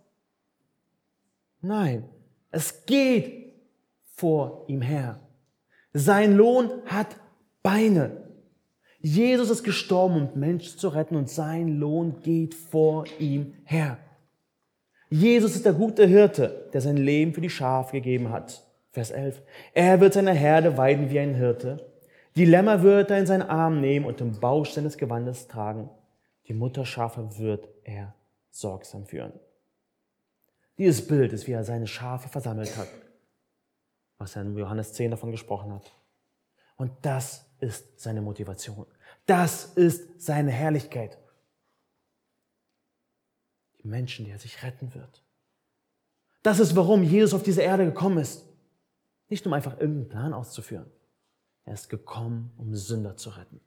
Nein, es geht vor ihm her. Sein Lohn hat Beine. Jesus ist gestorben, um Menschen zu retten, und sein Lohn geht vor ihm her. Jesus ist der gute Hirte, der sein Leben für die Schafe gegeben hat. Vers elf. Er wird seine Herde weiden wie ein Hirte. Die Lämmer wird er in seinen Arm nehmen und im Bausch seines Gewandes tragen. Die Mutterschafe wird er sorgsam führen. Dieses Bild ist, wie er seine Schafe versammelt hat, was er in Johannes zehn davon gesprochen hat. Und das ist seine Motivation. Das ist seine Herrlichkeit. Die Menschen, die er sich retten wird. Das ist, warum Jesus auf diese Erde gekommen ist. Nicht um einfach irgendeinen Plan auszuführen. Er ist gekommen, um Sünder zu retten.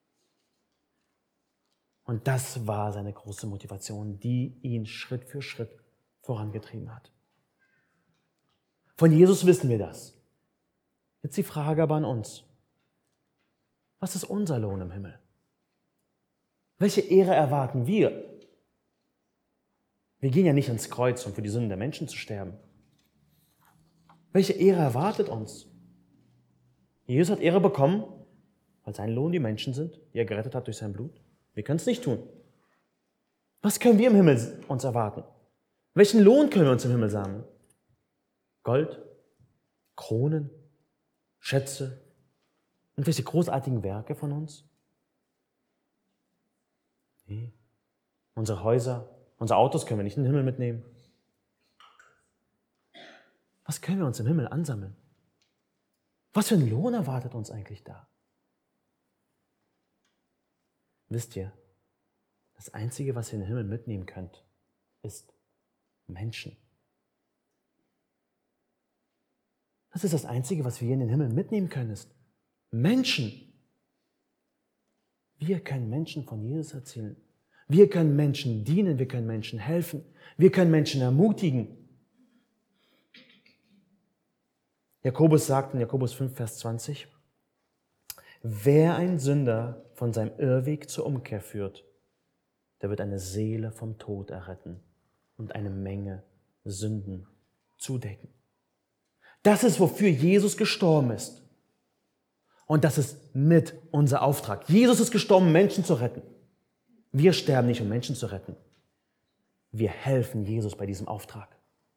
Und das war seine große Motivation, die ihn Schritt für Schritt vorangetrieben hat. Von Jesus wissen wir das. Jetzt die Frage aber an uns. Was ist unser Lohn im Himmel? Welche Ehre erwarten wir? Wir gehen ja nicht ans Kreuz, um für die Sünden der Menschen zu sterben. Welche Ehre erwartet uns? Jesus hat Ehre bekommen, weil sein Lohn die Menschen sind, die er gerettet hat durch sein Blut. Wir können es nicht tun. Was können wir im Himmel uns erwarten? Welchen Lohn können wir uns im Himmel sammeln? Gold, Kronen, Schätze, irgendwelche großartigen Werke von uns? Nee. Unsere Häuser, unsere Autos können wir nicht in den Himmel mitnehmen. Was können wir uns im Himmel ansammeln? Was für ein Lohn erwartet uns eigentlich da? Wisst ihr, das Einzige, was ihr in den Himmel mitnehmen könnt, ist Menschen. Das ist das Einzige, was wir in den Himmel mitnehmen können, ist Menschen. Wir können Menschen von Jesus erzählen. Wir können Menschen dienen, wir können Menschen helfen, wir können Menschen ermutigen. Jakobus sagt in Jakobus fünf, Vers zwanzig, wer einen Sünder von seinem Irrweg zur Umkehr führt, der wird eine Seele vom Tod erretten und eine Menge Sünden zudecken. Das ist, wofür Jesus gestorben ist. Und das ist mit unser Auftrag. Jesus ist gestorben, Menschen zu retten. Wir sterben nicht, um Menschen zu retten. Wir helfen Jesus bei diesem Auftrag.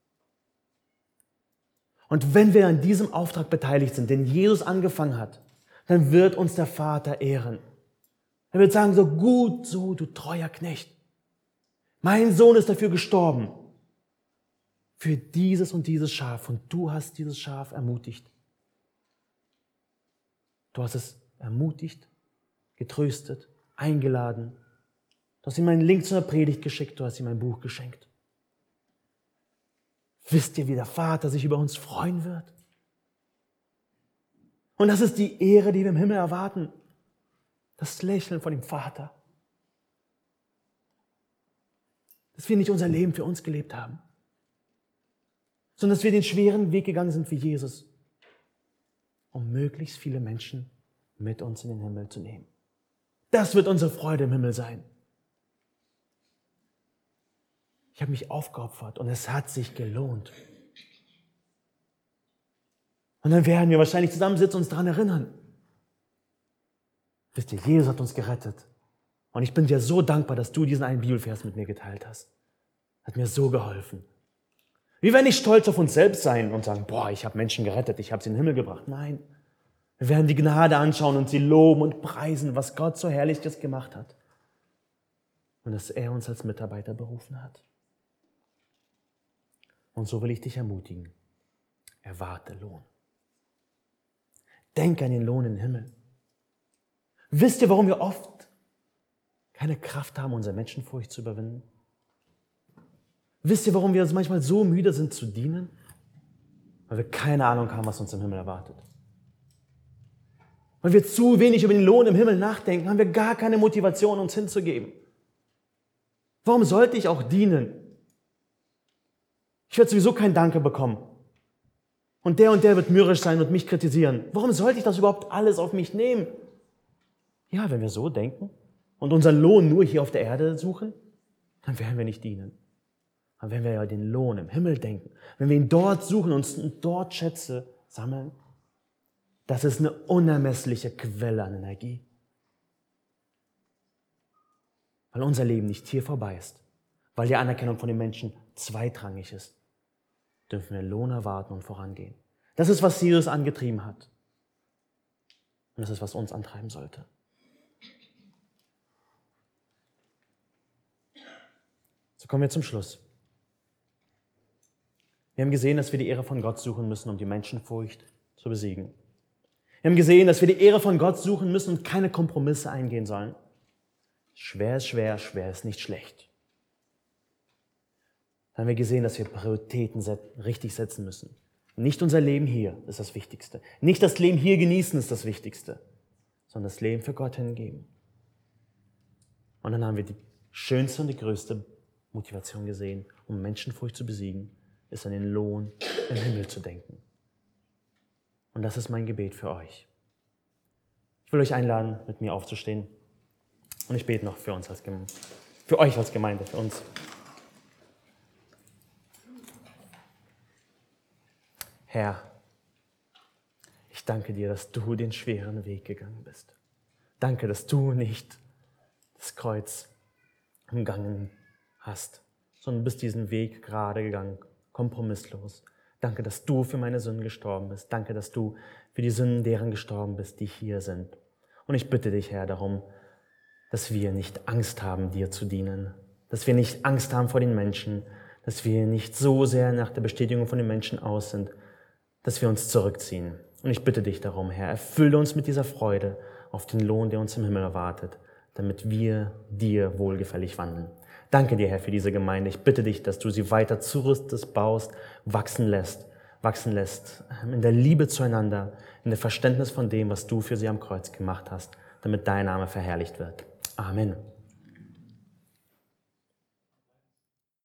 Und wenn wir an diesem Auftrag beteiligt sind, den Jesus angefangen hat, dann wird uns der Vater ehren. Er wird sagen, so gut, so du treuer Knecht. Mein Sohn ist dafür gestorben. Für dieses und dieses Schaf. Und du hast dieses Schaf ermutigt. Du hast es ermutigt, getröstet, eingeladen. Du hast ihm einen Link zu einer Predigt geschickt. Du hast ihm ein Buch geschenkt. Wisst ihr, wie der Vater sich über uns freuen wird? Und das ist die Ehre, die wir im Himmel erwarten. Das Lächeln von dem Vater. Dass wir nicht unser Leben für uns gelebt haben, sondern dass wir den schweren Weg gegangen sind für Jesus, um möglichst viele Menschen mit uns in den Himmel zu nehmen. Das wird unsere Freude im Himmel sein. Ich habe mich aufgeopfert und es hat sich gelohnt. Und dann werden wir wahrscheinlich zusammensitzen und uns daran erinnern. Wisst ihr, Jesus hat uns gerettet. Und ich bin dir so dankbar, dass du diesen einen Bibelvers mit mir geteilt hast. Hat mir so geholfen. Wir werden nicht stolz auf uns selbst sein und sagen, boah, ich habe Menschen gerettet, ich habe sie in den Himmel gebracht. Nein, wir werden die Gnade anschauen und sie loben und preisen, was Gott so Herrliches gemacht hat. Und dass er uns als Mitarbeiter berufen hat. Und so will ich dich ermutigen. Erwarte Lohn. Denk an den Lohn im Himmel. Wisst ihr, warum wir oft keine Kraft haben, unsere Menschenfurcht zu überwinden? Wisst ihr, warum wir uns manchmal so müde sind zu dienen? Weil wir keine Ahnung haben, was uns im Himmel erwartet. Weil wir zu wenig über den Lohn im Himmel nachdenken, haben wir gar keine Motivation, uns hinzugeben. Warum sollte ich auch dienen? Ich werde sowieso kein Danke bekommen. Und der und der wird mürrisch sein und mich kritisieren. Warum sollte ich das überhaupt alles auf mich nehmen? Ja, wenn wir so denken und unseren Lohn nur hier auf der Erde suchen, dann werden wir nicht dienen. Aber wenn wir ja den Lohn im Himmel denken, wenn wir ihn dort suchen und dort Schätze sammeln, das ist eine unermessliche Quelle an Energie. Weil unser Leben nicht hier vorbei ist, weil die Anerkennung von den Menschen zweitrangig ist, dürfen wir Lohn erwarten und vorangehen. Das ist, was Jesus angetrieben hat. Und das ist, was uns antreiben sollte. So kommen wir zum Schluss. Wir haben gesehen, dass wir die Ehre von Gott suchen müssen, um die Menschenfurcht zu besiegen. Wir haben gesehen, dass wir die Ehre von Gott suchen müssen und keine Kompromisse eingehen sollen. Schwer ist schwer, schwer ist nicht schlecht. Dann haben wir gesehen, dass wir Prioritäten richtig setzen müssen. Nicht unser Leben hier ist das Wichtigste. Nicht das Leben hier genießen ist das Wichtigste, sondern das Leben für Gott hingeben. Und dann haben wir die schönste und die größte Motivation gesehen, um Menschenfurcht zu besiegen, ist an den Lohn im Himmel zu denken. Und das ist mein Gebet für euch. Ich will euch einladen, mit mir aufzustehen. Und ich bete noch für uns als Gemeinde, für euch als Gemeinde, für uns. Herr, ich danke dir, dass du den schweren Weg gegangen bist. Danke, dass du nicht das Kreuz umgangen hast, sondern bist diesen Weg gerade gegangen, kompromisslos. Danke, dass du für meine Sünden gestorben bist. Danke, dass du für die Sünden deren gestorben bist, die hier sind. Und ich bitte dich, Herr, darum, dass wir nicht Angst haben, dir zu dienen. Dass wir nicht Angst haben vor den Menschen. Dass wir nicht so sehr nach der Bestätigung von den Menschen aus sind, dass wir uns zurückziehen. Und ich bitte dich darum, Herr, erfülle uns mit dieser Freude auf den Lohn, der uns im Himmel erwartet, damit wir dir wohlgefällig wandeln. Danke dir, Herr, für diese Gemeinde. Ich bitte dich, dass du sie weiter zurüstest, baust, wachsen lässt, wachsen lässt, in der Liebe zueinander, in der Verständnis von dem, was du für sie am Kreuz gemacht hast, damit dein Name verherrlicht wird. Amen.